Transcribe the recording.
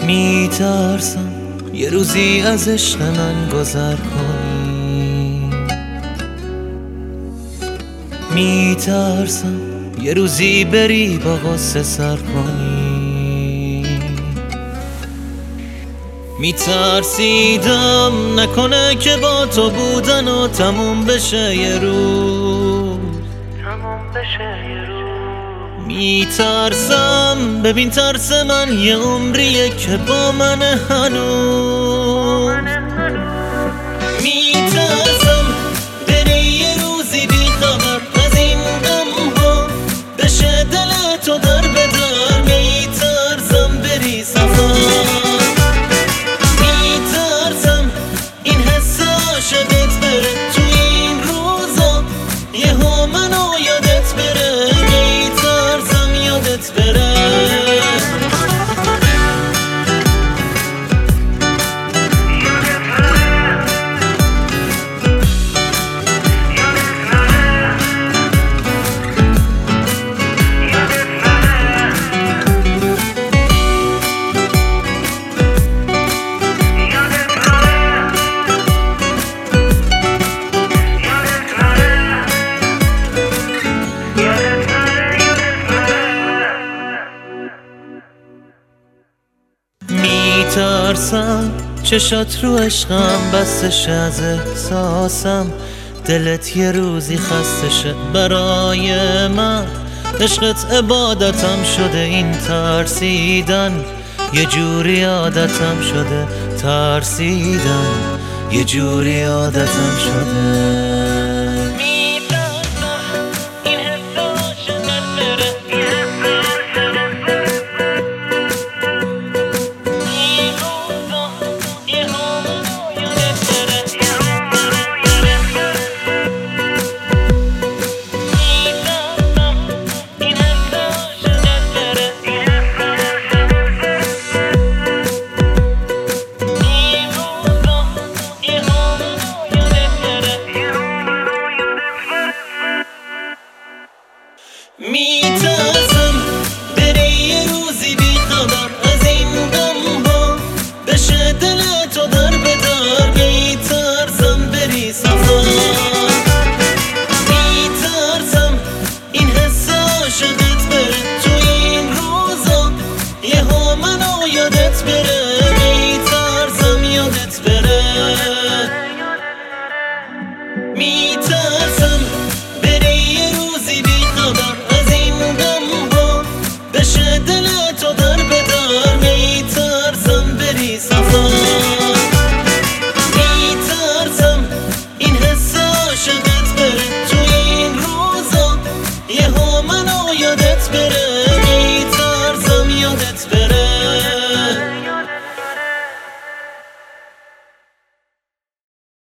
میترسم یه روزی از عشق من گذر کنی، میترسم یه روزی بری با غصه سر کنی. میترسیدم نکنه که با تو بودن و تموم بشه یه روز، میترسم ببین ترس من یه عمریه که با من هنوز. میترسم بری یه روزی بی خبر از این غم ها بشه دل تو در بدر. میترسم بری سفر، میترسم این حس عاشقت بره تو این روزا یهو منو یادت بره. میترسم یادت بره. میترسم چشات رو عشقم بستش از احساسم، دلت یه روزی خستشه برای من. عشقت عبادتم شده، این ترسیدن یه جوری عادتم شده، ترسیدن یه جوری عادتم شده. میترسم بری یه روزی بی خبر از این غم ها بشه دل تو در بدر. میترسم بری سفر، میترسم این حس عاشقت بره تو این روزا یهو منو یادت بره. میترسم یادت بره. میترسم بری یه روزی بی خبر از این غم ها بشه دل تو در بدر. میترسم بری سفر، میترسم این حس عاشقت بره تو این روزا یهو منو یادت بره. میترسم یادت بره.